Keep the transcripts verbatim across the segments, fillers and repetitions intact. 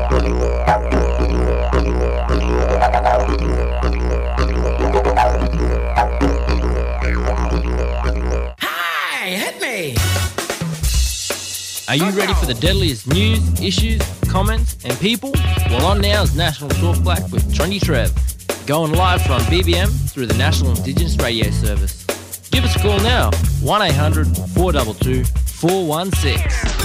Hey, hit me! Are you ready for the deadliest news, issues, comments and people? Well, on now is National Talk Black with Trendy Trev, going live from B B M through the National Indigenous Radio Service. Give us a call now, one eight hundred four two two four one six.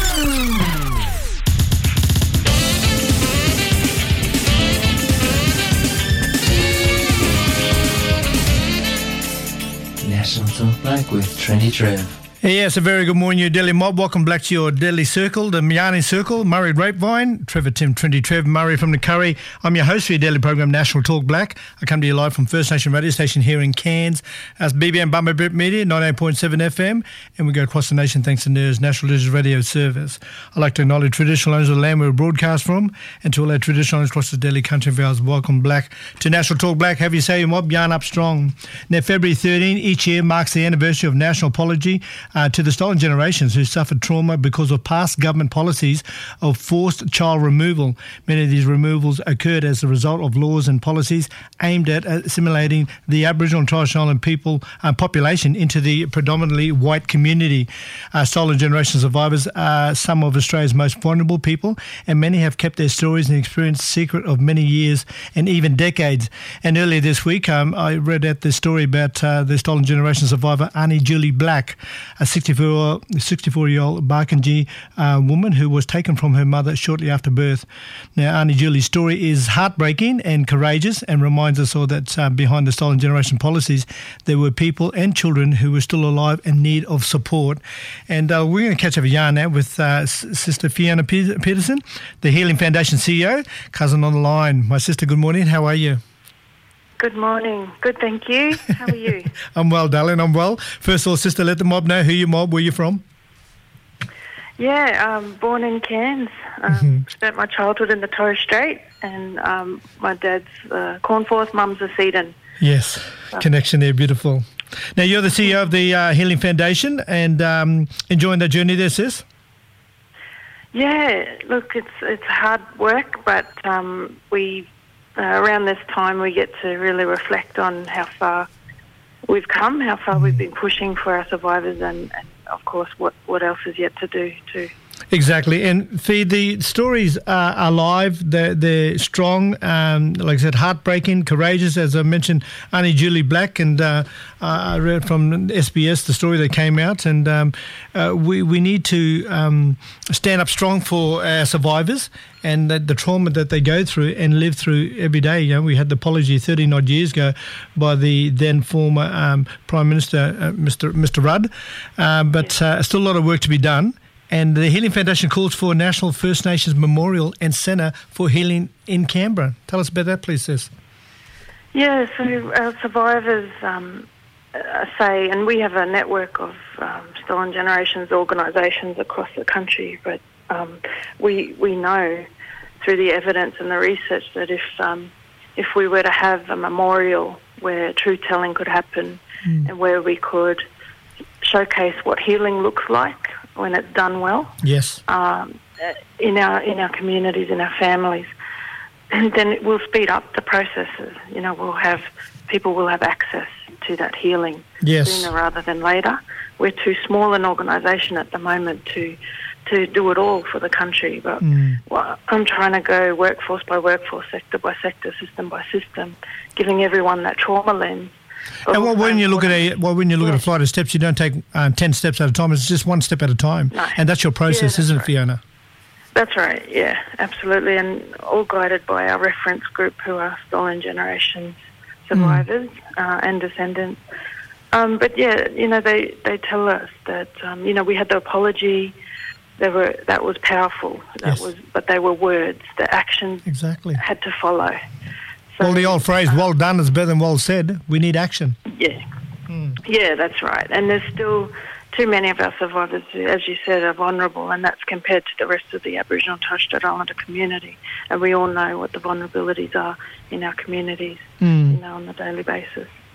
National Talk Black with Trendy Trev. Yes, a very good morning, you Delhi mob. Welcome back to your Delhi Circle, the Myani Circle. Murray Grapevine, Trevor Tim, Trendy Trev, Murray from the Curry. I'm your host for your daily program, National Talk Black. I come to you live from First Nation radio station here in Cairns. As B B M Bumba Brit Media, ninety-eight point seven F M, and we go across the nation thanks to N I R S National Digital Radio Service. I'd like to acknowledge traditional owners of the land we broadcast from, and to all our traditional owners across the Delhi country of ours, welcome back to National Talk Black. Have you say your mob, yarn up strong. Now, February thirteenth each year marks the anniversary of National Apology uh, to the stolen generations who suffered trauma because of past government policies of forced child removal. Many of these removals occurred as a result of laws and policies aimed at assimilating the Aboriginal and Torres Strait Island people uh, population into the predominantly white community. Uh, stolen generation survivors are some of Australia's most vulnerable people, and many have kept their stories and experience secret of many years and even decades. And earlier this week, um, I read out the story about uh, the stolen generation survivor Annie Julie Black, a sixty-four-year-old Barkindji uh, woman who was taken from her mother shortly after birth. Now, Annie Julie's story is heartbreaking and courageous and reminds us all that uh, behind the stolen generation policies, there were people and children who were still alive in need of support. And uh, we're going to catch up a yarn now with uh, Sister Fiona Peterson, the Healing Foundation C E O, cousin on the line. My sister, good morning. How are you? Good morning. Good, thank you. How are you? I'm well, darling. I'm well. First of all, sister, let the mob know who you mob, where you're from. Yeah, um, born in Cairns. Um, Mm-hmm. Spent my childhood in the Torres Strait, and um, my dad's uh, Cornforth, mum's a Cedarn. Yes, connection there, beautiful. Now, you're the C E O of the uh, Healing Foundation, and um, enjoying the journey there, sis? Yeah, look, it's it's hard work, but um, we uh, around this time we get to really reflect on how far we've come, how far we've been pushing for our survivors, and, and of course, what, what else is yet to do too. Exactly. And Fee, the stories are alive, they're, they're strong, um, like I said, heartbreaking, courageous, as I mentioned, Annie Julie Black, and uh, I read from S B S the story that came out, and um, uh, we, we need to um, stand up strong for our survivors and the, the trauma that they go through and live through every day. You know, we had the apology thirteen odd years ago by the then former um, Prime Minister, uh, Mister Mister Rudd, uh, but uh, still a lot of work to be done. And the Healing Foundation calls for a National First Nations Memorial and Centre for Healing in Canberra. Tell us about that, please, sis. Yeah, so our survivors um, uh, say, and we have a network of um, stolen generations organisations across the country, but um, we we know through the evidence and the research that if um, if we were to have a memorial where truth telling could happen mm. and where we could showcase what healing looks like when it's done well, yes, um, in our in our communities, in our families, and then it will speed up the processes. You know, we'll have people will have access to that healing yes. sooner rather than later. We're too small an organisation at the moment to to do it all for the country, but mm. well, I'm trying to go workforce by workforce, sector by sector, system by system, giving everyone that trauma lens. And well, when you look at a well, when you look yeah. at a flight of steps, you don't take um, ten steps at a time. It's just one step at a time, no. and that's your process, yeah, isn't right. it, Fiona? That's right. Yeah, absolutely, and all guided by our reference group, who are stolen generations survivors mm. uh, and descendants. Um, but yeah, you know, they, they tell us that um, you know we had the apology. They were that was powerful. That yes. was, but they were words. The action exactly had to follow. So, well, the old phrase, well done is better than well said. We need action. Yeah. Mm. Yeah, that's right. And there's still too many of our survivors who, as you said, are vulnerable, and that's compared to the rest of the Aboriginal and Torres Strait Islander community. And we all know what the vulnerabilities are in our communities, mm. you know, on a daily basis.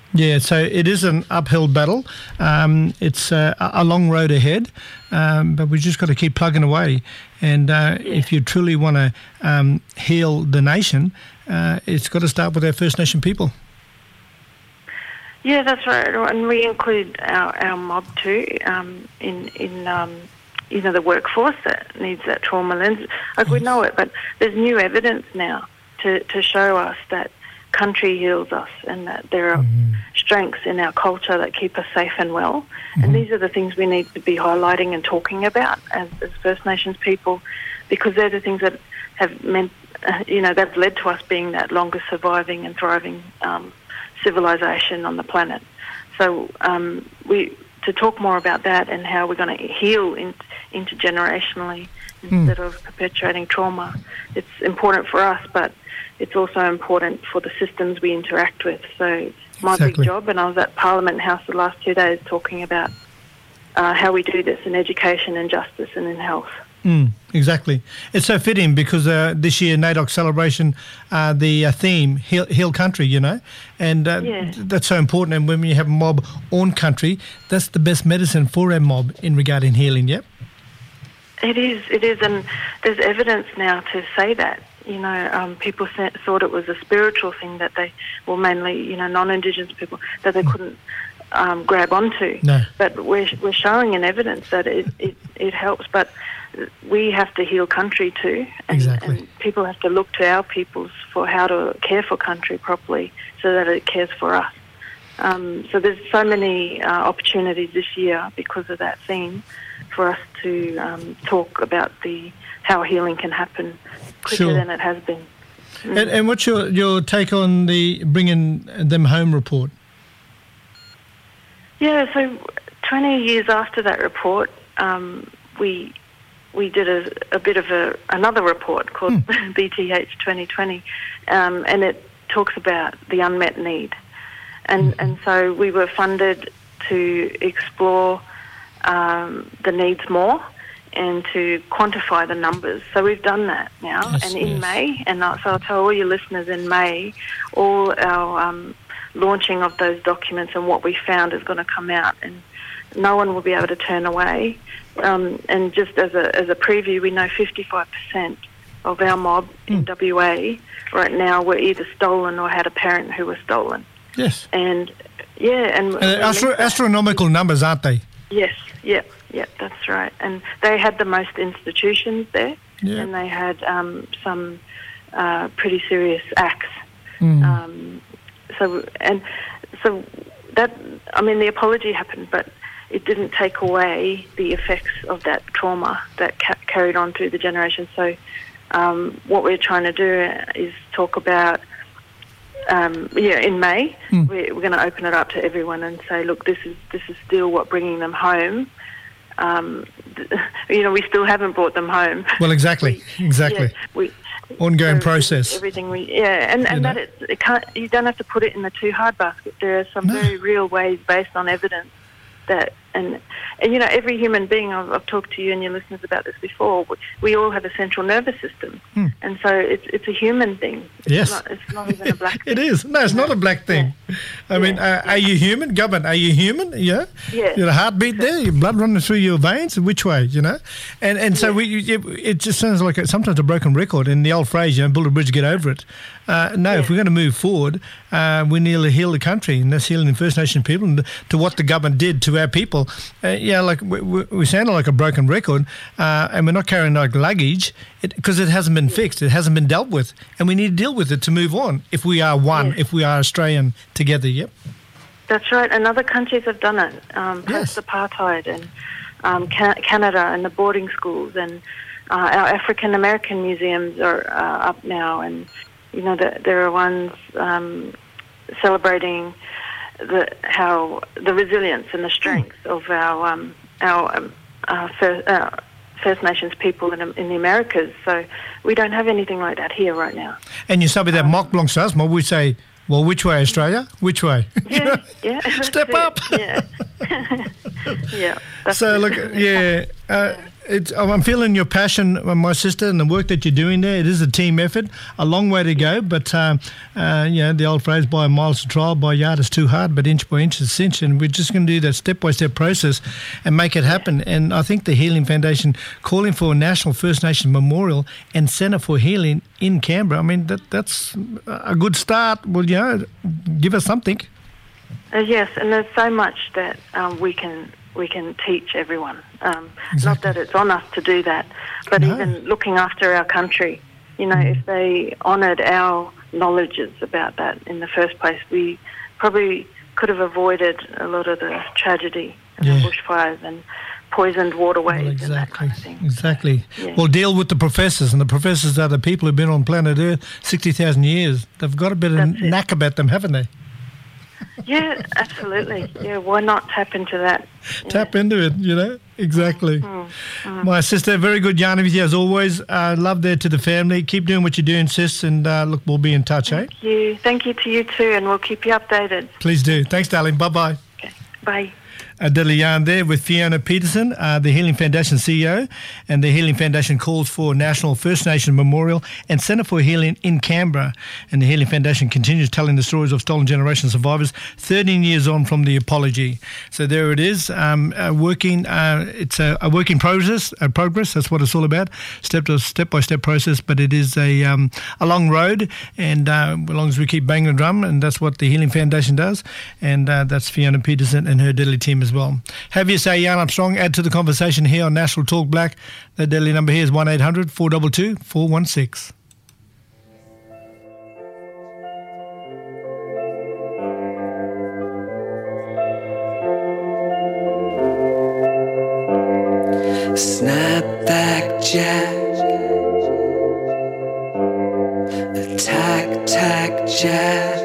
Yeah, so it is an uphill battle. Um, it's uh, a long road ahead, um, but we've just got to keep plugging away. And uh, yeah. if you truly want to um, heal the nation, uh, it's got to start with our First Nation people. Yeah, that's right. And we include our, our mob too um, in, in um, you know, the workforce that needs that trauma lens. Like, we know it, but there's new evidence now to, to show us that country heals us and that there are mm-hmm. strengths in our culture that keep us safe and well. Mm-hmm. And these are the things we need to be highlighting and talking about as, as First Nations people, because they're the things that have meant, uh, you know, they've led to us being that longest surviving and thriving um, civilization on the planet. So um, we to talk more about that and how we're going to heal in, intergenerationally instead mm. of perpetuating trauma. It's important for us, but it's also important for the systems we interact with. So my exactly. big job, and I was at Parliament House the last two days talking about uh, how we do this in education and justice and in health. Mm, exactly. It's so fitting because uh, this year, NAIDOC celebration, uh, the uh, theme, heal, heal country, you know, and uh, yeah. that's so important. And when you have a mob on country, that's the best medicine for a mob in regarding healing, yep? It is, it is, and there's evidence now to say that. You know, um, people th- thought it was a spiritual thing that they, well, mainly, you know, non-Indigenous people, that they couldn't um, grab onto. No. But we're we're showing in evidence that it, it, it helps. But we have to heal country too. And, exactly. and people have to look to our peoples for how to care for country properly so that it cares for us. Um, so there's so many uh, opportunities this year because of that theme for us to um, talk about the how healing can happen quicker sure. than it has been. Mm. And, and what's your, your take on the Bringing Them Home report? Yeah, so twenty years after that report, um, we we did a, a bit of a another report called mm. B T H twenty twenty, um, and it talks about the unmet need. And, mm. and so we were funded to explore um, the needs more and to quantify the numbers. So we've done that now. Yes, and in yes. May, and so I'll tell all your listeners in May, all our um, launching of those documents and what we found is going to come out, and no one will be able to turn away. Um, and just as a as a preview, we know fifty-five percent of our mob mm. in W A right now were either stolen or had a parent who was stolen. Yes. And, yeah. and, and astro- astronomical numbers, aren't they? Yes, yeah, yeah, that's right. And they had the most institutions there, yeah. and they had um, some uh, pretty serious acts. Mm. Um, so, and so that, I mean, the apology happened, but it didn't take away the effects of that trauma that ca- carried on through the generations. So um, what we're trying to do is talk about, um, yeah, in May, mm. we're, we're going to open it up to everyone and say, look, this is this is still what bringing them home. Um, th- you know, we still haven't brought them home. Well, exactly, we, exactly. Yeah, we, Ongoing so process. Everything we, yeah, and, and that it, it can't. You don't have to put it in the too hard basket. There are some no. very real ways based on evidence that, and, and you know, every human being. I've, I've talked to you and your listeners about this before. We, we all have a central nervous system, hmm. and so it's it's a human thing. It's yes, not, it's not even a black thing. It is. No, it's not a black thing. Yeah. I yeah. mean, uh, yeah. are you human, Government? Are you human? Yeah. Yeah. Your heartbeat yeah. there, your blood running through your veins. Which way? You know, and and so yeah. we. It, it just sounds like a, sometimes a broken record. And the old phrase, you know, build a bridge, get over it. Uh, no, yeah. if we're going to move forward, uh, we need to heal the country, and that's healing the First Nation people, and to what the government did to our people. Uh, yeah, like we, we sound like a broken record, uh, and we're not carrying like luggage because it, it hasn't been fixed, it hasn't been dealt with, and we need to deal with it to move on. If we are one, yes. if we are Australian together, yep. That's right, and other countries have done it, um, post-apartheid, and um, Ca- Canada and the boarding schools, and uh, our African American museums are uh, up now, and you know the, there are ones um, celebrating the how the resilience and the strength mm. of our um, our um, uh, First, uh, First Nations people in, in the Americas. So we don't have anything like that here right now. And you say with that um, mock belongs to us, we say, well, which way, Australia? Which way? Yeah, yeah. Step up. Yeah. yeah. That's so it. look, yeah. Uh, it's, I'm feeling your passion, my sister, and the work that you're doing there. It is a team effort, a long way to go, but um, uh, you know, the old phrase, by miles to trial, by yard is too hard, but inch by inch is cinch, and we're just going to do that step-by-step process and make it happen. And I think the Healing Foundation calling for a National First Nations Memorial and Centre for Healing in Canberra, I mean, that that's a good start. Well, you know, give us something. Uh, yes, and there's so much that um, we can we can teach everyone. Um, Exactly. Not that it's on us to do that, but No. even looking after our country. You know, if they honoured our knowledges about that in the first place, we probably could have avoided a lot of the tragedy and Yeah. the bushfires and poisoned waterways Well, and that exactly, kind of thing. exactly. Yeah. Well, deal with the professors, and the professors are the people who've been on planet Earth sixty thousand years. They've got a bit of That's it. knack about them, haven't they? Yeah, absolutely. Yeah, why not tap into that? Yeah. Tap into it, you know. Exactly. My sister, very good yarning with you as always. Uh, love there to the family. Keep doing what you're doing, sis, and uh, look, we'll be in touch, eh? Thank you. Thank you to you too, and we'll keep you updated. Please do. Thanks, darling. Bye-bye. Okay. Bye. A deadly yarn there with Fiona Peterson, uh, the Healing Foundation C E O, and the Healing Foundation calls for National First Nation Memorial and Centre for Healing in Canberra. And the Healing Foundation continues telling the stories of stolen generation survivors thirteen years on from the apology. So there it is, um, uh, working. Uh, it's a, a work in progress. A progress. That's what it's all about. Step to step by step process, but it is a um, a long road. And uh, as long as we keep banging the drum, and that's what the Healing Foundation does. And uh, that's Fiona Peterson and her deadly team as well. Have you say Yarn Armstrong, add to the conversation here on National Talk Black. The deadly number here is one eight hundred four two two four one six. Snapback Jack, attack, tack Jack,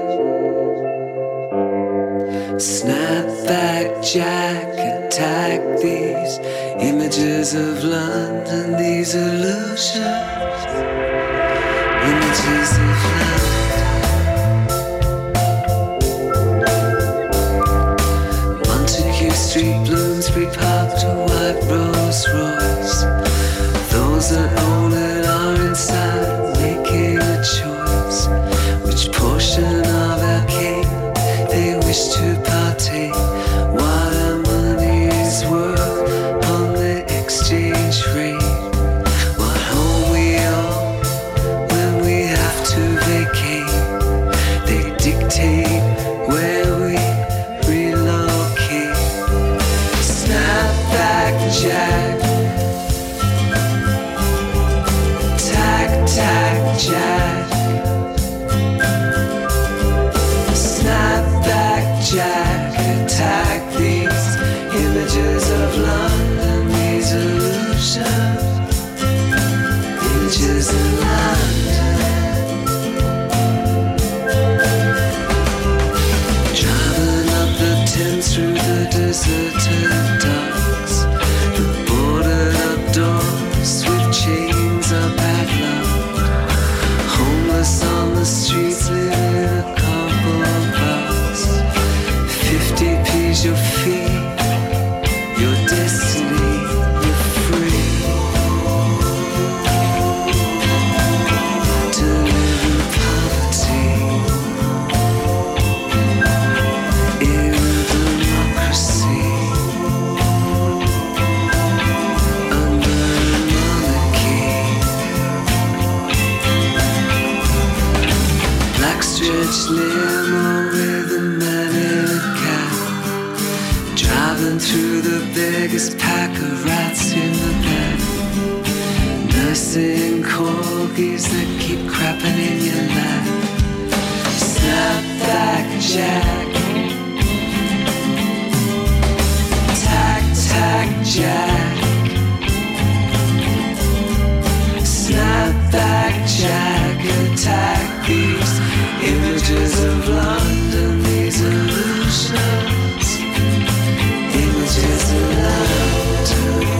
snapback Jack, attack these images of London, these illusions, images of London. Montague Street, Bloomsbury Park to White Rolls Royce. Those that own it are inside, making a choice. Which portion of our cake they wish to partake? What our money is worth on the exchange rate? What home we own when we have to vacate? They dictate where we relocate. Snapback Jack, tack tack Jack, snapback Jack, attack these images of London, these illusions, images of London. Driving up the Thames through the deserted docks, the boarded up doors with chains are padlocked. Homeless on the streets, living in a cardboard box. Fifty p's your fee, your destiny, you're free to live in poverty, in democracy, under a monarchy. Black stretch limo with a man in a cap, driving through the biggest pack of rats in the back, nursing corgis that keep crapping in your lap. Snapback Jack, tack tack Jack, snapback Jack, attack these images of London, these illusions, images of London.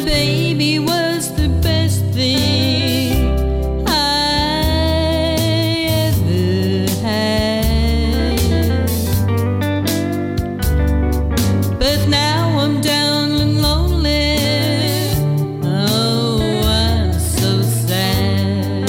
baby was the best thing I ever had. But now I'm down and lonely. Oh, I'm so sad.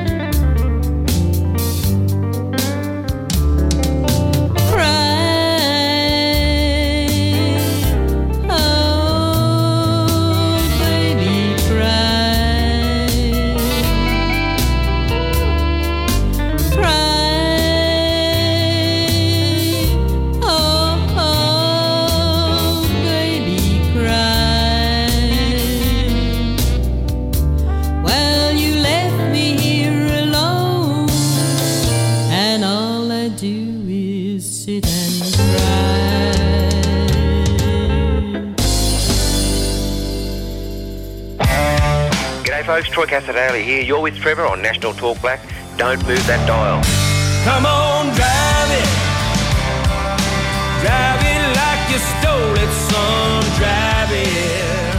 Folks, Troy Casadale here. You're with Trevor on National Talk Black. Don't move that dial. Come on, drive it. Drive it like you stole it, son. Drive it.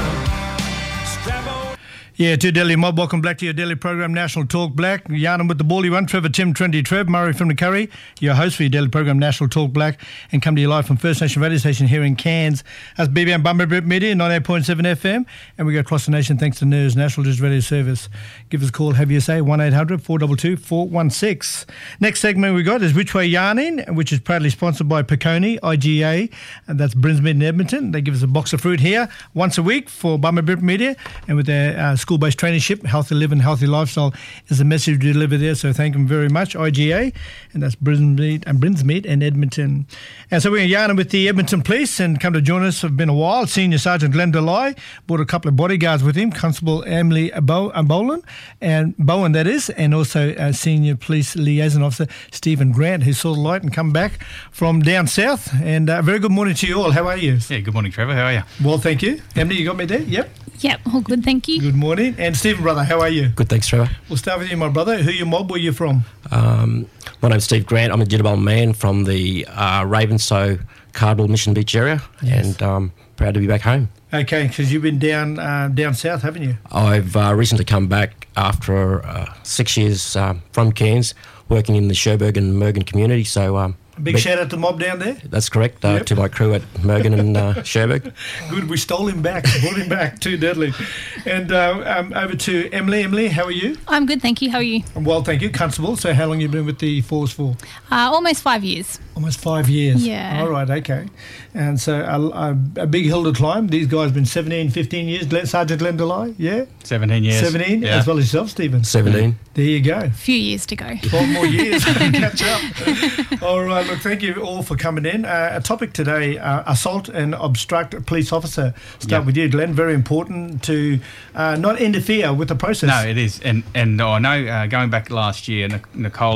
Strap on. Yeah, to Delhi Mob, welcome back to your daily program, National Talk Black. Yarning with the bally one, Trevor, Tim, Trinity, Trev, Murray from the Curry, your host for your daily program, National Talk Black, and come to you live from First Nation Radio Station here in Cairns. That's B B M Bumblebee Media, ninety-eight point seven F M, and we go across the nation thanks to N I R S, National Digital Radio Service. Give us a call, have you say, one eight hundred four two two four one six. Next segment we got is Which Way Yarning, which is proudly sponsored by Peconi, I G A, and that's Brinsmead in Edmonton. They give us a box of fruit here once a week for Bumblebee Media, and with their uh, school-based traineeship, Healthy Living, Healthy Lifestyle is the message we deliver there, so thank them very much, I G A, and that's Brinsmead and Brinsmead in Edmonton. And so we're yarning with the Edmonton Police, and come to join us, have been a while, Senior Sergeant Glenn Delay, brought a couple of bodyguards with him, Constable Emily Bowen, and Bowen that is, and also uh, Senior Police Liaison Officer Stephen Grant, who saw the light and come back from down south. And uh, very good morning to you all. How are you? Yeah, good morning, Trevor. How are you? Well, thank you. Emily, you got me there? Yep. Yep, all good, thank you. Good morning. And Stephen, brother, how are you? Good, thanks, Trevor. We'll start with you, my brother. Who your mob? Where you from? Um, my name's Steve Grant. I'm a Jitterbug man from the uh, Ravenshoe, Cardwell, Mission Beach area, Yes. and um, proud to be back home. Okay, because you've been down uh, down south, haven't you? I've uh, recently come back after uh, six years uh, from Cairns, working in the Sherburgh and Mergen community, so... Um, Big shout out to the mob down there. That's correct, uh, Yep. to my crew at Mergen and uh, Sherburgh. Good, we stole him back, brought him back, too deadly. And uh, um, over to Emily. Emily, how are you? I'm good, thank you. How are you? Well, thank you. Constable, so how long you been with the force for? Uh, almost five years. Almost five years. Yeah. All right, okay. And so a, a, a big hill to climb. These guys have been seventeen, fifteen years. Glenn, Sergeant Glenn Delay, yeah? seventeen years. seventeen, Yeah. as well as yourself, Stephen. seventeen. There you go. A few years to go. twelve more years. Catch up. All right, look, thank you all for coming in. Uh, a topic today, uh, assault and obstruct a police officer. Start Yeah. with you, Glenn. Very important to uh, not interfere with the process. No, it is. And and I know uh, going back last year, Nic- Nicole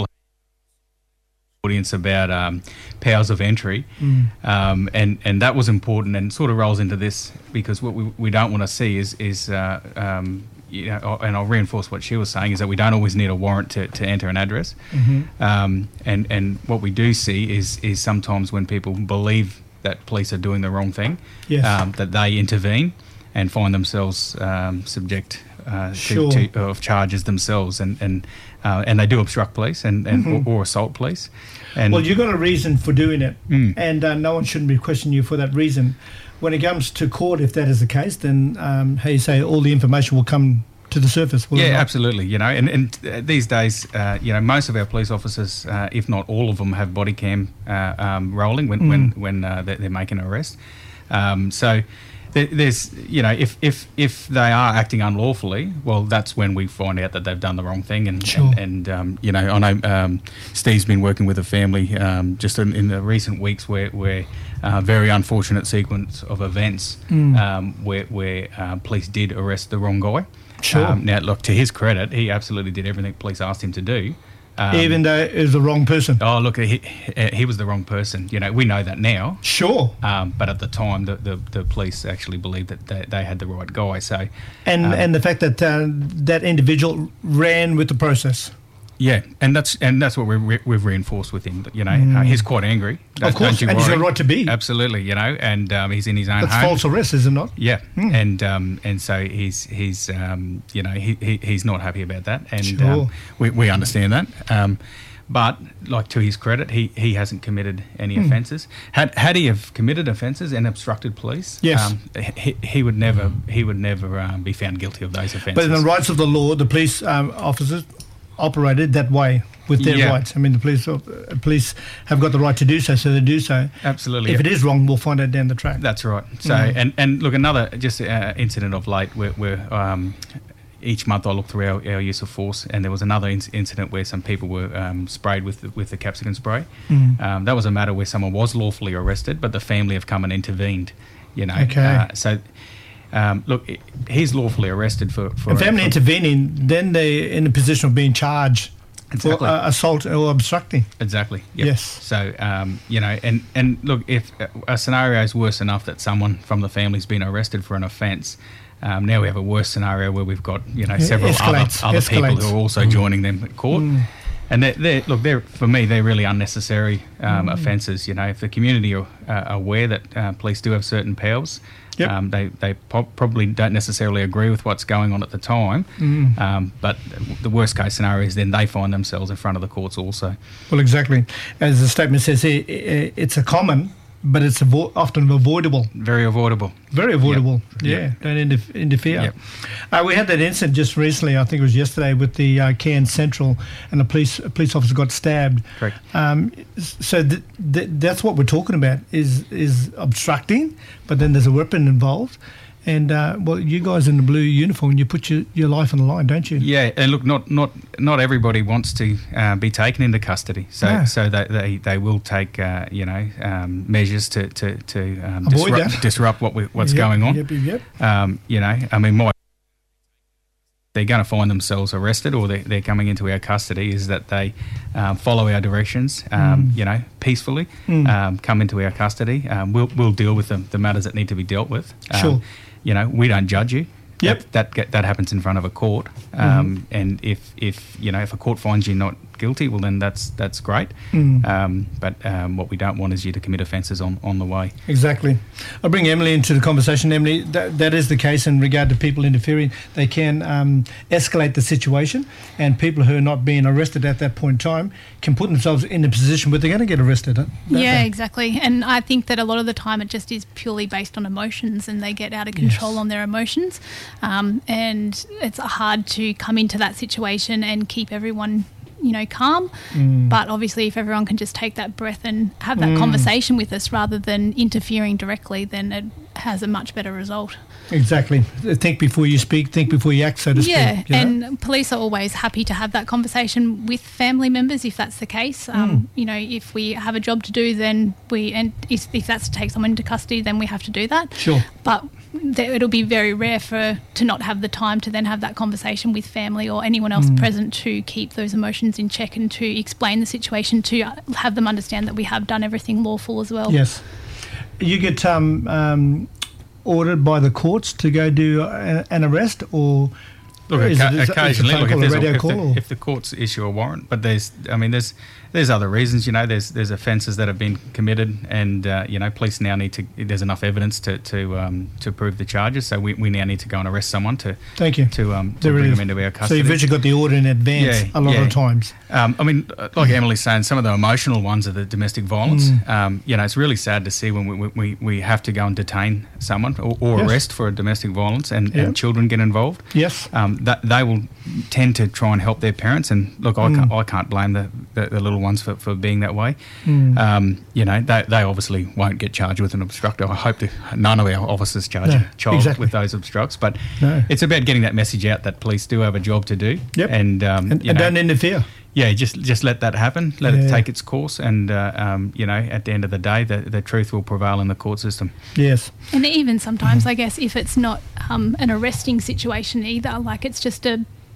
audience about um, powers of entry, Mm. um, and and that was important, and sort of rolls into this because what we, we don't want to see is is uh, um, you know, and I'll reinforce what she was saying, is that we don't always need a warrant to, to enter an address, Mhm. um, and and what we do see is is sometimes when people believe that police are doing the wrong thing, Yes. um, that they intervene and find themselves um, subject uh, Sure. to, to of charges themselves, and and uh, and they do obstruct police and, and Mhm. or, or assault police. And Well, you've got a reason for doing it, Mm. and uh, no one shouldn't be questioning you for that reason. When it comes to court, if that is the case, then, um, how you say, all the information will come to the surface, will it yeah, not? absolutely. You know, and, and uh, these days, uh, you know, most of our police officers, uh, if not all of them, have body cam uh, um, rolling when Mm. when when uh, they're, they're making an arrest. Um, so there, there's, you know, if if if they are acting unlawfully, well, that's when we find out that they've done the wrong thing. And Sure. and, and um, you know, I know um, Steve's been working with a family um, just in, in the recent weeks where where uh, very unfortunate sequence of events Mm. um, where where uh, police did arrest the wrong guy. Sure. Um, now, look, to his credit, he absolutely did everything police asked him to do. Um, Even though it was the wrong person. Oh, look, he, he was the wrong person. You know, we know that now. Sure. Um, but at the time, the, the, the police actually believed that they, they had the right guy. So, And um, and the fact that uh, that individual ran with the process. Yeah, and that's and that's what we've, re- we've reinforced with him. You know, Mm. uh, he's quite angry. Don't- Of course, don't you and he's got a worry. right to be. Absolutely, you know, and um, he's in his own That's home. false arrest, is it not? Yeah, Mm. and um, and so he's he's um, you know he, he he's not happy about that, and Sure. um, we we understand that. Um, but like to his credit, he, he hasn't committed any Mm. offences. Had had he have committed offences and obstructed police, Yes. um, he, he would never he would never um, be found guilty of those offences. But in the rights of the law, the police um, officers operated that way with their Yeah. rights. I mean, the police uh, police have got the right to do so, so they do so. Absolutely. If yeah. it is wrong, we'll find out down the track. That's right. So, Mm. and, and look, another just uh, incident of late where, where um, each month I look through our, our use of force, and there was another inc- incident where some people were um, sprayed with the, with the capsicum spray. Mm. Um, that was a matter where someone was lawfully arrested, but the family have come and intervened. You know, Okay. uh, so. Um, look, i- he's lawfully arrested for. for If family for- intervening, then they're in a position of being charged Exactly. for uh, assault or obstructing. Exactly. Yep. Yes. So, um, you know, and, and look, if a scenario is worse enough that someone from the family's been arrested for an offence, um, now we have a worse scenario where we've got, you know, Yeah, several other, escalates, other people escalates. who are also Mm. joining them at court. Mm. And they're, they're, look, they're, for me, they're really unnecessary um, Mm. offences. You know, if the community are uh, aware that uh, police do have certain powers, Yep. um, they, they po- probably don't necessarily agree with what's going on at the time. Mm. Um, but the worst case scenario is then they find themselves in front of the courts also. Well, exactly. As the statement says here, i- i- it's a common, but it's avo- often avoidable. Very avoidable. Very avoidable. Yeah, Yep. don't inter- interfere. Yep. Uh, we had that incident just recently, I think it was yesterday, with the uh, Cairns Central, and a police a police officer got stabbed. Correct. Um, s- so th- th- that's what we're talking about, is is obstructing, but then there's a weapon involved. And, uh, well, you guys in the blue uniform, you put your, your life on the line, don't you? Yeah, and look, not not not everybody wants to uh, be taken into custody, so No. so they, they they will take uh, you know um, measures to to to um, Avoid disrupt, that. disrupt what we, what's Yep, going on. Yep, yep, yep. Um, you know, I mean, my they're going to find themselves arrested or they're, they're coming into our custody is that they um, follow our directions, um, Mm. you know, peacefully, Mm. um, come into our custody. Um, we'll we'll deal with the, the matters that need to be dealt with. Um, Sure. You know, we don't judge you. Yep. That that, get, that happens in front of a court. Um, Mhm. And if, if you know if a court finds you not guilty, well then that's that's great. Mm. Um, but um, what we don't want is you to commit offences on, on the way. Exactly. I'll bring Emily into the conversation. Emily, that, that is the case in regard to people interfering. They can um, escalate the situation, and people who are not being arrested at that point in time can put themselves in a position where they're going to get arrested. don't Yeah, they? exactly. And I think that a lot of the time it just is purely based on emotions, and they get out of control Yes. on their emotions. Um, and it's hard to come into that situation and keep everyone, you know, calm. Mm. But obviously, if everyone can just take that breath and have that Mm. conversation with us rather than interfering directly, then it has a much better result. Exactly. Think before you speak, think before you act, so to Yeah, speak. you know? and police are always happy to have that conversation with family members if that's the case. Um, Mm. You know, if we have a job to do, then we, and if, if that's to take someone into custody, then we have to do that. Sure. But th- it'll be very rare for to not have the time to then have that conversation with family or anyone else Mm. present to keep those emotions in check and to explain the situation, to uh, have them understand that we have done everything lawful as well. Yes. You get um, um, ordered by the courts to go do a, an arrest, or Look, is occa- it- is it- occasionally, is it a look, phone if, call, there's a a, radio if, call, the, or- if the courts issue a warrant, but there's, I mean, there's there's other reasons, you know, there's there's offences that have been committed, and uh, you know, police now need to. There's enough evidence to to um, to prove the charges, so we, we now need to go and arrest someone to Thank you. to um to There it bring is. them into our So custody. you've actually got the order in advance Yeah, a lot yeah. of times. Um, I mean, uh, like Emily's saying, some of the emotional ones are the domestic violence. Mm. Um, you know, it's really sad to see when we, we, we have to go and detain someone or, or Yes. arrest for a domestic violence, and, Yeah. and children get involved. Yes. Um, that they will tend to try and help their parents, and look, I Mm. can't I can't blame the, the, the little ones for, for being that way. Mm. Um, you know, they, they obviously won't get charged with an obstruct. I hope that none of our officers charge No, a child exactly. with those obstructs, but No. it's about getting that message out that police do have a job to do. Yep. And, um, And, you and know, don't interfere. yeah, just just let that happen. Let Yeah. it take its course, and uh, um, you know, at the end of the day, the, the truth will prevail in the court system. Yes. And even sometimes, I guess, if it's not um, an arresting situation either, like it's just a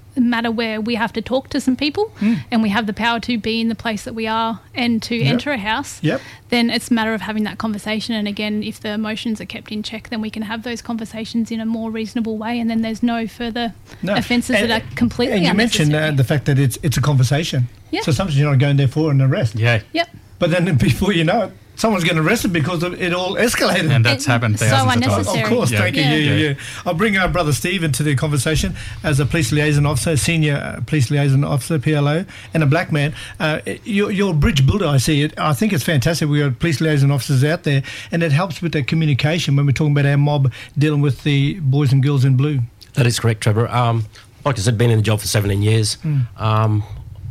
matter where we have to talk to some people Mm. and we have the power to be in the place that we are and to Yep. enter a house, Yep. then it's a matter of having that conversation. And again, if the emotions are kept in check, then we can have those conversations in a more reasonable way, and then there's no further No. offences And- that are completely And you mentioned uh, unnecessary. the fact that it's it's a conversation. Yeah. So sometimes you're not going there for an arrest. Yeah. Yep. But then before you know it, someone's getting arrested because of it all escalated. And that's It- happened so thousands of times. unnecessary. Of course, Yeah. thank you. Yeah. Yeah, yeah, Yeah. yeah. I'll bring our brother Steve into the conversation as a police liaison officer, senior uh, police liaison officer, P L O, and a black man. Uh, you're, you're a bridge builder, I see it. I think it's fantastic. We got police liaison officers out there, and it helps with the communication when we're talking about our mob dealing with the boys and girls in blue. That is correct, Trevor. Um, like I said, been in the job for seventeen years. Mm. Um,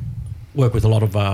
work with a lot of uh,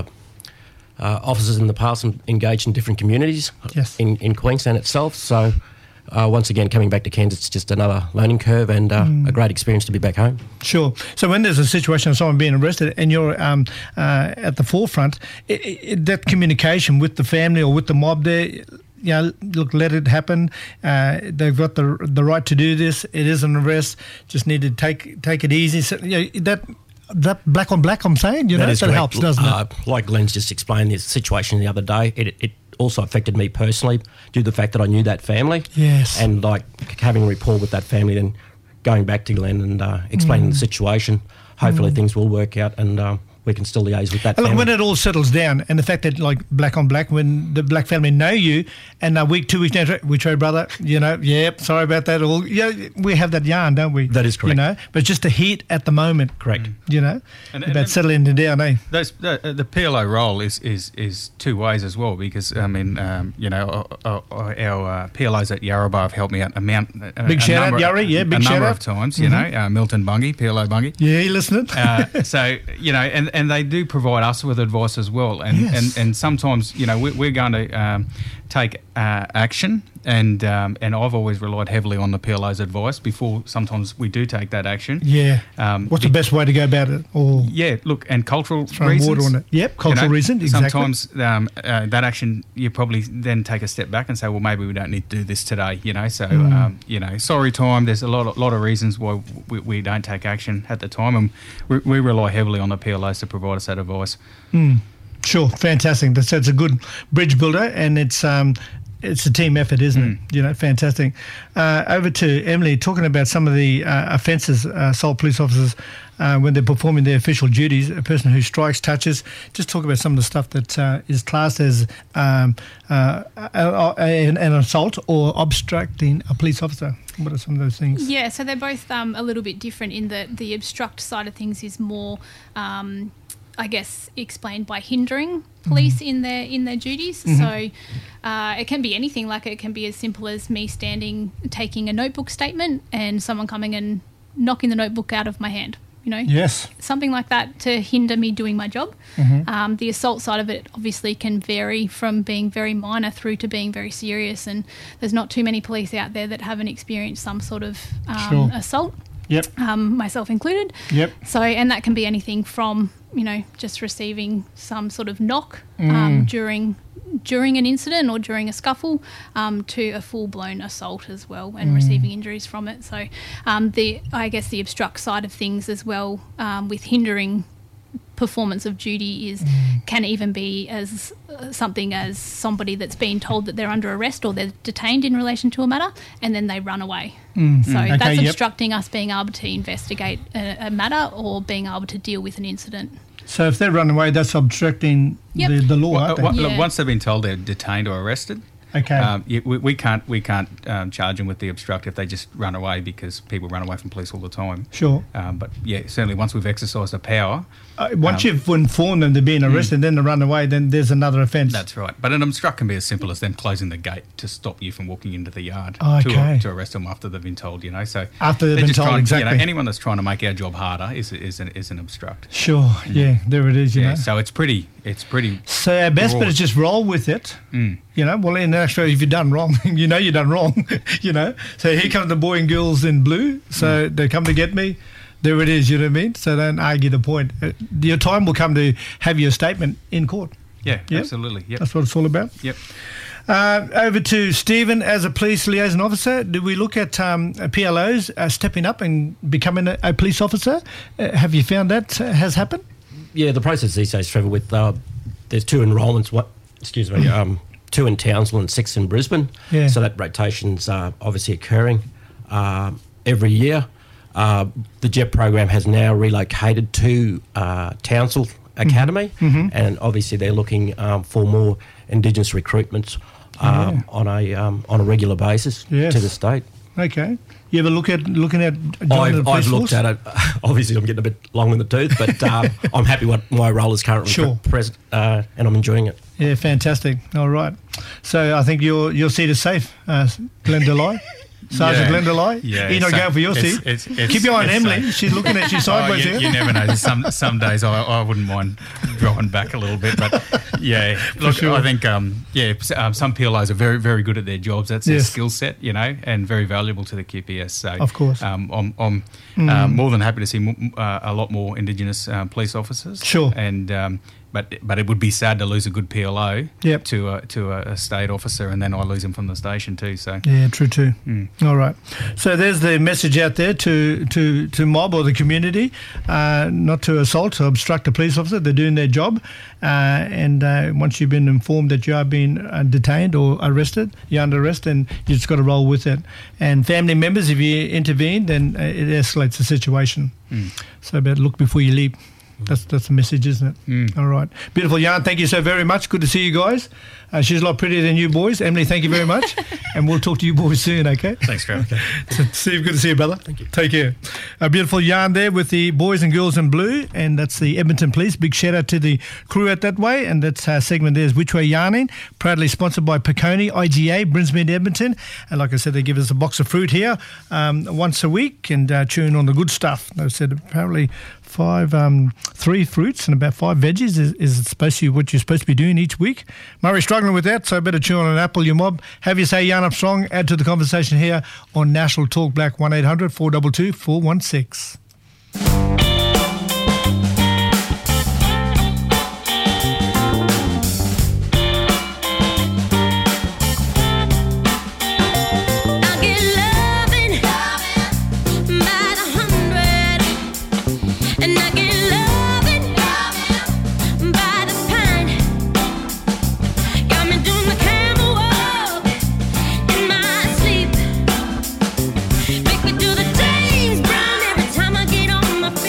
uh, officers in the past and engaged in different communities Yes. in, in Queensland itself. So uh, once again, coming back to Cairns, it's just another learning curve and uh, Mm. a great experience to be back home. Sure. So when there's a situation of someone being arrested and you're um, uh, at the forefront, i i that communication with the family or with the mob there, you know, look, let it happen. Uh, they've got the the right to do this. It is an arrest. Just need to take take it easy. So, you know, that that black on black, I'm saying, you know, is that correct. helps, doesn't uh, it? Like Glenn's just explained this situation the other day, it, it also affected me personally due to the fact that I knew that family. Yes. And like having rapport with that family, then going back to Glenn and uh, explaining Mm. the situation, hopefully things will work out and um, we can still liaise with that And look, family. when it all settles down, and the fact that, like, black on black, when the black family know you, and a week, two weeks later, we trade brother, you know, yep, sorry about that. All, yeah, we have that yarn, don't we? That is correct. You know, but just the heat at the moment. Correct. You know, And- about and- settling it down, eh? Those, the, the P L O role is, is, is two ways as well because, I mean, um, you know, uh, uh, our uh, P L Os at Yarrabah have helped me out a, mount, a, Big a shout out, number, Yarra, yeah, big a shout number out. of times, you know, uh, Milton Bungie, P L O Bungie. Yeah, you listening? uh, so, you know, and, and they do provide us with advice as well. And, Yes. and, and sometimes, you know, we, we're going to um, take uh, action. And um, and I've always relied heavily on the P L O's advice before sometimes we do take that action. Yeah. Um, What's the best way to go about it? Or Yeah, look, and cultural throwing reasons. water on it? Yep, cultural reason, exactly. Sometimes um, uh, that action, you probably then take a step back and say, well, maybe we don't need to do this today, you know. So, Mm. um, you know, sorry time, there's a lot of, lot of reasons why we, we don't take action at the time. And we, we rely heavily on the P L Os to provide us that advice. Mm. Sure, fantastic. That's, that's a good bridge builder, and it's um, it's a team effort, isn't Mm. it? You know, fantastic. Uh, over to Emily, talking about some of the uh, offences, uh, assault police officers, uh, when they're performing their official duties, a person who strikes, touches. Just talk about some of the stuff that uh, is classed as um, uh, a, a, an, an assault or obstructing a police officer. What are some of those things? Yeah, so they're both um, a little bit different in that the obstruct side of things is more, um, I guess, explained by hindering police in their in their duties. Mhm. So uh, it can be anything. Like it can be as simple as me standing, taking a notebook statement, and someone coming and knocking the notebook out of my hand. You know, Yes. something like that to hinder me doing my job. Mhm. Um, the assault side of it obviously can vary from being very minor through to being very serious, and there's not too many police out there that haven't experienced some sort of um, Sure. assault, Yep. um, myself included. Yep. So, and that can be anything from, you know, just receiving some sort of knock Mm. um, during during an incident or during a scuffle um, to a full-blown assault as well and Mm. receiving injuries from it. So um, the I guess the obstruct side of things as well um, with hindering performance of duty is Mm. can even be as uh, something as somebody that's been told that they're under arrest or they're detained in relation to a matter and then they run away. Mm. So Mm. that's Okay, yep. obstructing us being able to investigate a, a matter or being able to deal with an incident. So if they run away, that's obstructing Yep. the, the law, Well, aren't uh, they? wa- look, Yeah. once they've been told they're detained or arrested, Okay. um, yeah, we, we can't we can't um, charge them with the obstruct if they just run away because people run away from police all the time. Sure. Um, but yeah, certainly once we've exercised the power, Uh, once um, you've informed them they're being arrested, then they run away, then there's another offence. that's right. But an obstruct can be as simple as them closing the gate to stop you from walking into the yard Oh, okay. to, to arrest them after they've been told. You know, so After they've they're been just told, trying- exactly. You know, anyone that's trying to make our job harder is is an, is an obstruct. Sure, yeah, there it is, you Yeah, know. so it's pretty it's pretty. So our best bet broad. is just roll with it. Mm. You know, well, in actuality, if you've done wrong, you know you've done wrong, you know. So here come the boy and girls in blue. So Mm. they come to get me. There it is, you know what I mean? So don't argue the point. Uh, your time will come to have your statement in court. Yeah, Yep. absolutely. Yep. That's what it's all about. Yep. Uh, over to Stephen as a police liaison officer. Did we look at um, P L Os uh, stepping up and becoming a, a police officer? Uh, have you found that uh, has happened? Yeah, the process these days, Trevor, with uh, there's two enrolments, what, excuse me, um, two in Townsville and six in Brisbane. Yeah. So that rotation's uh, obviously occurring uh, every year. Uh, the JEP program has now relocated to uh, Townsville Academy, Mhm. and obviously they're looking um, for more Indigenous recruitments um, Yeah. on a um, on a regular basis Yes. to the state. Okay. You ever look at looking at joining the I've, police I've looked force? at it. Obviously, I'm getting a bit long in the tooth, but um, I'm happy what my role is currently Sure. pre- present, uh, and I'm enjoying it. Yeah, fantastic. All right. So I think your your seat is safe, uh, Glenda Lai. Sergeant Yeah. Glenda Lai. Yeah, You're not so going for your it's- seat. it's- it's- Keep your eye on it's Emily. safe. She's looking at you sideways oh, you, here. you never know. Some some days I, I wouldn't mind drawing back a little bit, but yeah, look, sure. I think um, yeah, s- um, some P L Os are very very good at their jobs. That's their Yes. skill set, you know, and very valuable to the Q P S. So Of course. um, I'm, I'm Mm. um, more than happy to see m- uh, a lot more Indigenous um, police officers. Sure. and. Um, But, but it would be sad to lose a good P L O Yep. to a, to a, a state officer, and then I lose him from the station too. So Yeah, true too. Mm. All right. So there's the message out there to to, to mob or the community, uh, not to assault or obstruct a police officer. They're doing their job. Uh, and uh, once you've been informed that you are being uh, detained or arrested, you're under arrest, then you just got to roll with it. And family members, if you intervene, then uh, it escalates the situation. Mm. So better look before you leap. That's that's the message, isn't it? Mm. All right. Beautiful yarn. Thank you so very much. Good to see you guys. Uh, she's a lot prettier than you boys. Emily, thank you very much. And we'll talk to you boys soon, okay? Thanks, Trevor. Okay. So, Steve, good to see you, brother. Thank you. Take care. A beautiful yarn there with the boys and girls in blue, and that's the Edmonton Police. Big shout out to the crew out that way, and that's our segment there is Which Way Yarning, proudly sponsored by Peconi, I G A, Brinsmead, Edmonton. And like I said, they give us a box of fruit here um, once a week and uh, chewing on the good stuff. They said apparently five, um, three fruits and about five veggies is, is supposed to be what you're supposed to be doing each week. Murray's struggling with that, so better chew on an apple, you mob. Have you say yarn up strong. Add to the conversation here on National Talk Black one eight hundred four two two four one six. Make me do the James Brown every time I get on my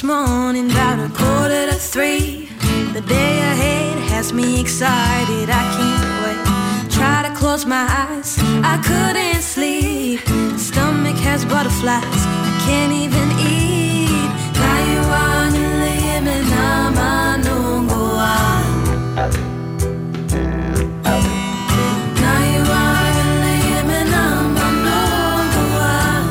morning, about a quarter to three. The day ahead has me excited, I can't wait. Try to close my eyes, I couldn't sleep. Stomach has butterflies, I can't even eat. Naiwang limin naman nungguan. Naiwang limin naman nungguan.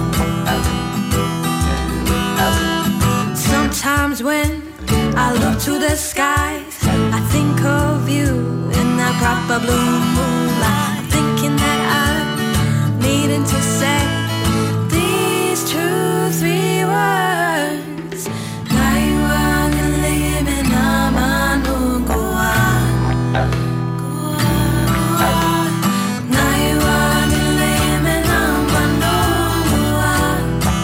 Sometimes when I look to the skies, I think of you in that proper blue moonlight. I'm thinking that I'm needing to say these two, three words. Naiwang limin naman nungguan. Naiwang limin naman nungguan.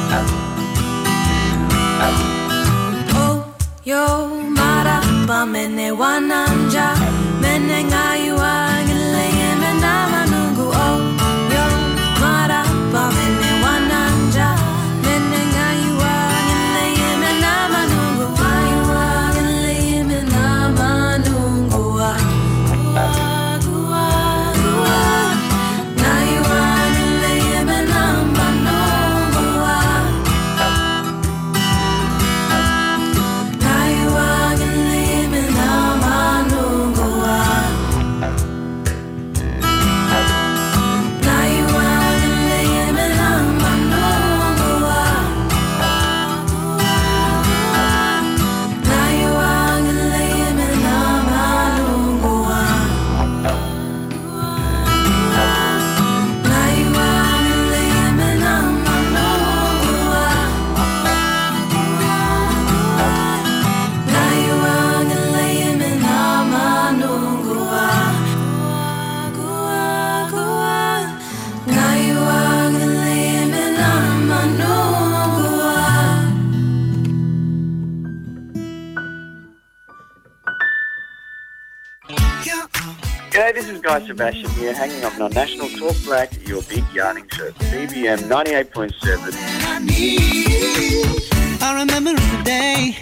Oh, yo, marapa mene wananja, mene ngayuang limin naman nunggu. Oh, yo, marapa mene wananja, mene ngayuang limin naman nunggu. Ngayuang limin naman nunggu. Ah, gua, gua. Ngayuang limin naman nunggu. Ngayuang limin naman nunggu. Ngayuang limin naman nunggu. Ngayuang limin naman nunggu. Ngayuang limin naman nunggu. Ngayuang limin naman nunggu. Ngayuang limin naman nunggu. G'day, this is Guy Sebastian here, hanging up on National Talk Black, your big yarning show, B B M ninety-eight point seven. I remember the day.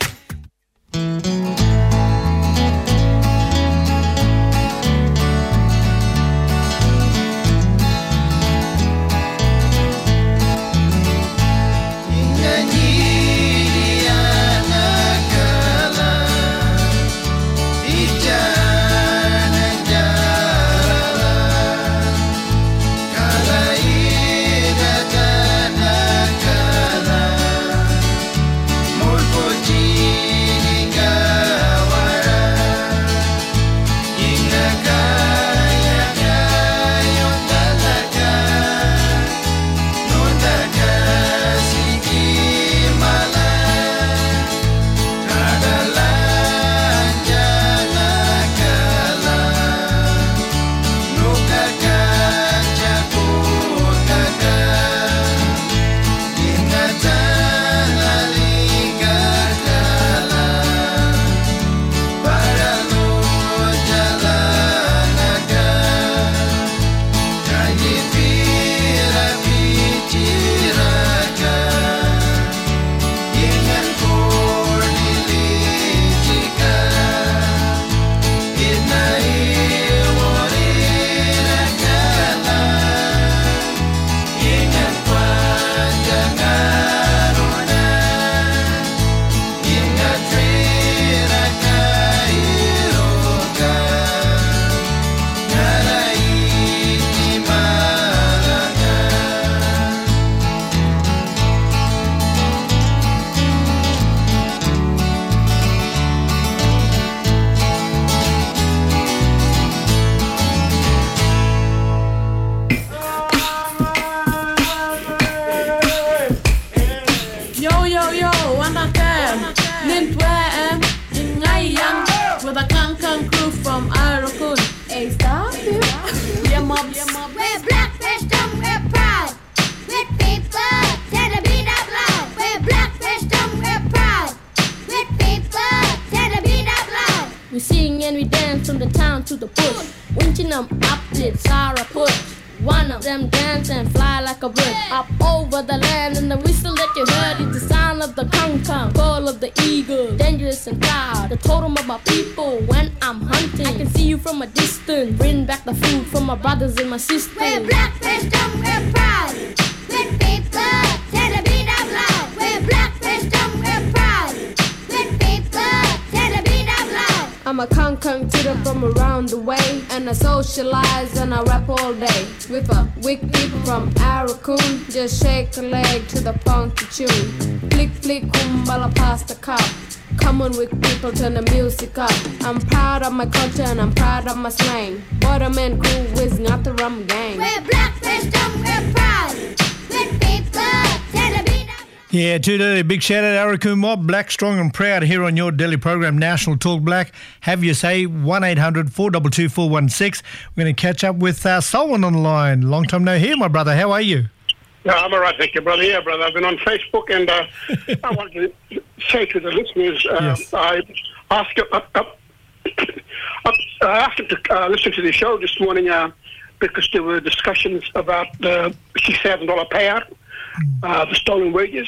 Eastern. Bring back the food for my brothers and my sisters. We're black, we're strong, we're proud. With people, tell the beat out loud. We're black, we're strong, we're proud. With people, tell the beat out loud. I'm a kung kidder from around the way, and I socialize and I rap all day. With a wick beat from Arakoon, just shake a leg to the funky tune. Flick flick kumbala past the cup. Come on with people, turn the music up. I'm proud of my culture and I'm proud of my slang. Waterman crew is not the rum gang. We're black, we're strong, we're proud. With people, tell the beat out. Yeah, too Delhi. Big shout out Arakoon Mob, Black, Strong and Proud here on your Delhi program, National Talk Black. Have you say one eight hundred four two two four one six. We're going to catch up with uh, Solomon on the line. Long time no hear, my brother. How are you? Yeah, I'm all right, thank you, brother. Yeah, brother, I've been on Facebook, and uh, I want to say to the listeners, uh, yes. I asked uh, uh, uh, I asked them to uh, listen to the show this morning uh, because there were discussions about the six thousand dollars payout, uh, the stolen wages.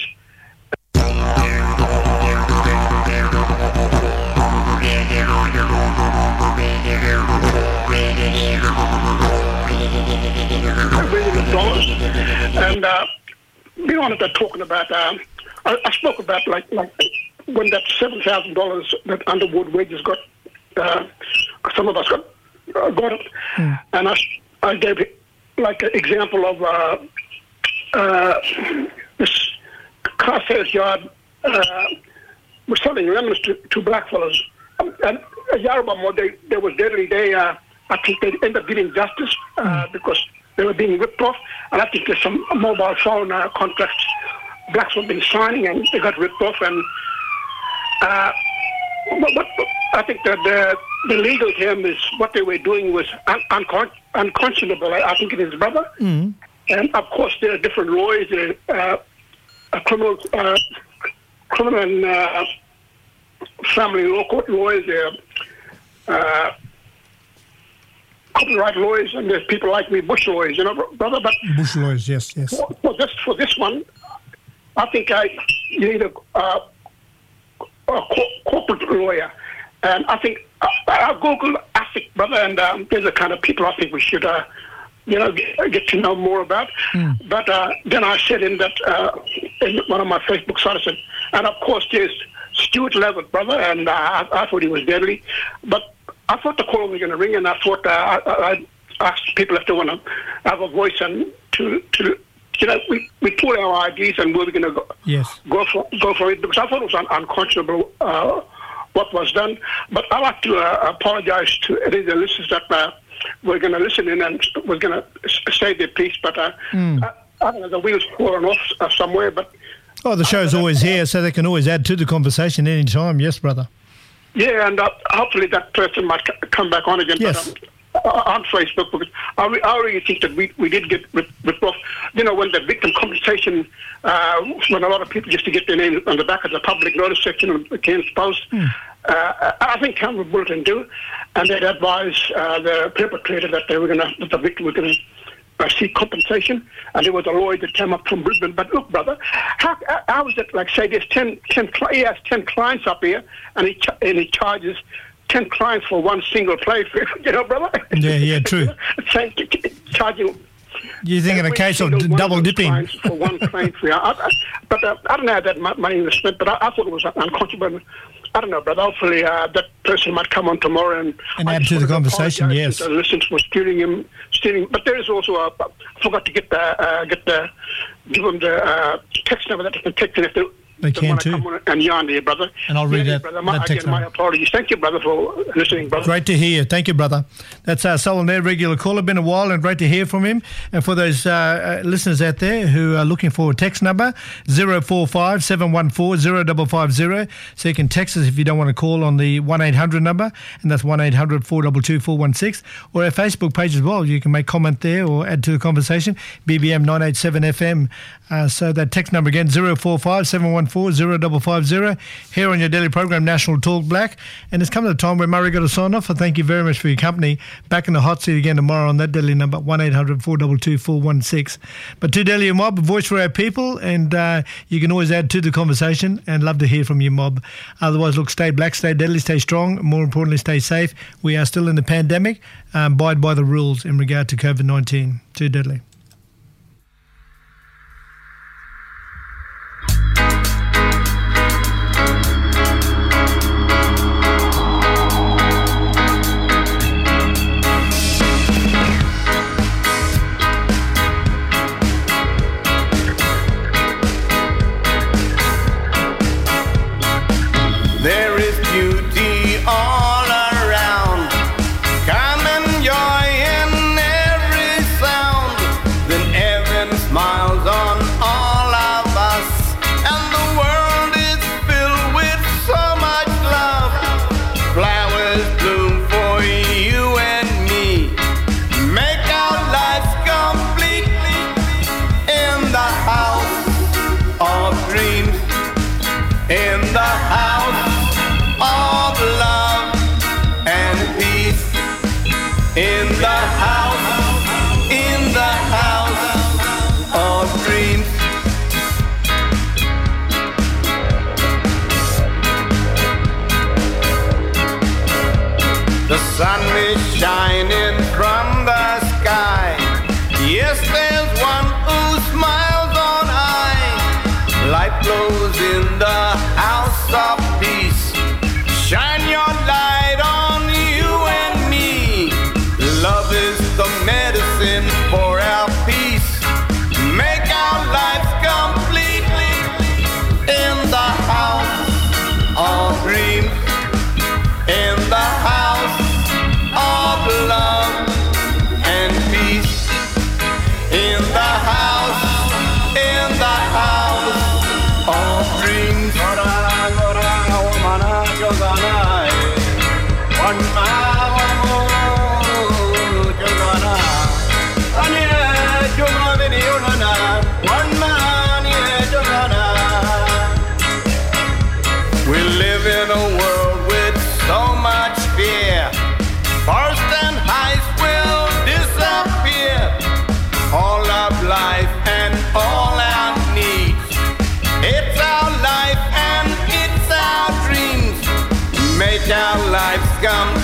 Millions of dollars, and uh, being honest, I'm talking about. Um, I, I spoke about like like when that seven thousand dollars that Underwood wages got. Uh, some of us got uh, got it, mm. and I I gave it like an example of uh, uh, this car sales yard uh, was selling lemons to, to black fellas, um, and a Yarrabah, they there was deadly. They uh, I think they ended up getting justice uh, mm. because they were being ripped off, and I think there's some mobile phone uh, contracts blacks have been signing, and they got ripped off. And uh, but, but I think that the, the legal term is what they were doing was un- uncon- unconscionable. I, I think it is, brother. Mm. And of course, there are different lawyers, there are, uh, criminal, uh, criminal and uh, family law court lawyers, there are uh, copyright lawyers, and there's people like me, bush lawyers, you know, brother. But bush lawyers, yes, yes. For, for this, for this one, I think I you need a, uh, a co- corporate lawyer, and I think uh, I'll Google ASIC, brother, and um, there's the kind of people I think we should, uh, you know, get, get to know more about. Mm. But uh, then I said in that uh, in one of my Facebook sites, I said, and of course there's Stuart Levitt, brother, and uh, I, I thought he was deadly, but I thought the call was going to ring, and I thought uh, I, I asked people if they want to have a voice and to, to you know, we, we put our I Ds and we were going to go, yes. go for go for it, because I thought it was un- unconscionable uh, what was done. But I'd like to uh, apologize to any of the listeners that uh, were going to listen in and was going to say their piece, but uh, mm. I, I don't know, the wheels fallen off uh, somewhere. But oh, the show's always here, so they can always add to the conversation any time. Yes, brother. Yeah, and uh, hopefully that person might c- come back on again. Yes. But, um, on Facebook, because I, re- I really think that we, we did get ripped, ripped off. You know, when the victim compensation, uh, when a lot of people used to get their name on the back of the public notice section of the Cairns Post, mm. uh, I think Canberra Bulletin do, and they'd advise uh, the perpetrator that they were going to, that the victim was going to uh, seek compensation, and there was a lawyer that came up from Brisbane. But look, brother, how, how is it, like, say, there's ten, ten, he has ten clients up here, and he, ch- and he charges ten clients for one single play, you know, brother? Yeah, yeah, true. Same, charging. You think in a case of d- double dipping? For one claim fee. I, I, but uh, I don't know how that money was spent, but I, I thought it was unconscionable. I don't know, brother. Hopefully uh, that person might come on tomorrow and, and add to the conversation, yes. To listen for stealing him, stealing. But there is also, a, I forgot to get the, uh, get the, give them the uh, text number that they can text, and if they They can too. And yarn there, brother. And I'll read yeah, that, brother. My, that text again, my apologies. Thank you, brother, for listening, brother. Great to hear you. Thank you, brother. That's our Solomon there, regular caller. Been a while and great to hear from him. And for those uh, listeners out there who are looking for a text number, zero four five seven one four zero five five zero. So you can text us if you don't want to call on the one eight hundred number, and that's one eight hundred four two two four one six. Or our Facebook page as well. You can make comment there or add to the conversation. B B M nine eighty-seven F M Uh, so that text number again, zero four five seven one four zero five five zero, here on your daily program, National Talk Black. And it's come to the time where Murray got to sign off. So thank you very much for your company. Back in the hot seat again tomorrow on that deadly number, one eight hundred four two two four one six. But to Delia Mob, a voice for our people, and uh, you can always add to the conversation, and love to hear from you, Mob. Otherwise, look, stay black, stay deadly, stay strong, more importantly, stay safe. We are still in the pandemic. Um, abide by the rules in regard to COVID nineteen. Too deadly. There is beauty all around. Come enjoy in every sound. Then heaven smiles on all of us, and the world is filled with so much love. Flowers bloom for you and me. Make our lives complete in the house of dreams. In the house of love and peace. In the house, in the house of dreams. The sun is shining from the sky. Yes, there's one who smiles on high. Light flows in the house of peace. Shine your light on you and me. Love is the medicine for our peace. Make our lives completely in the house of dreams. In the house of love and peace. In the house, in the house of dreams. We live in a world with so much fear. First and highs will disappear. All of life and all our needs. It's our life and it's our dreams. Make our lives come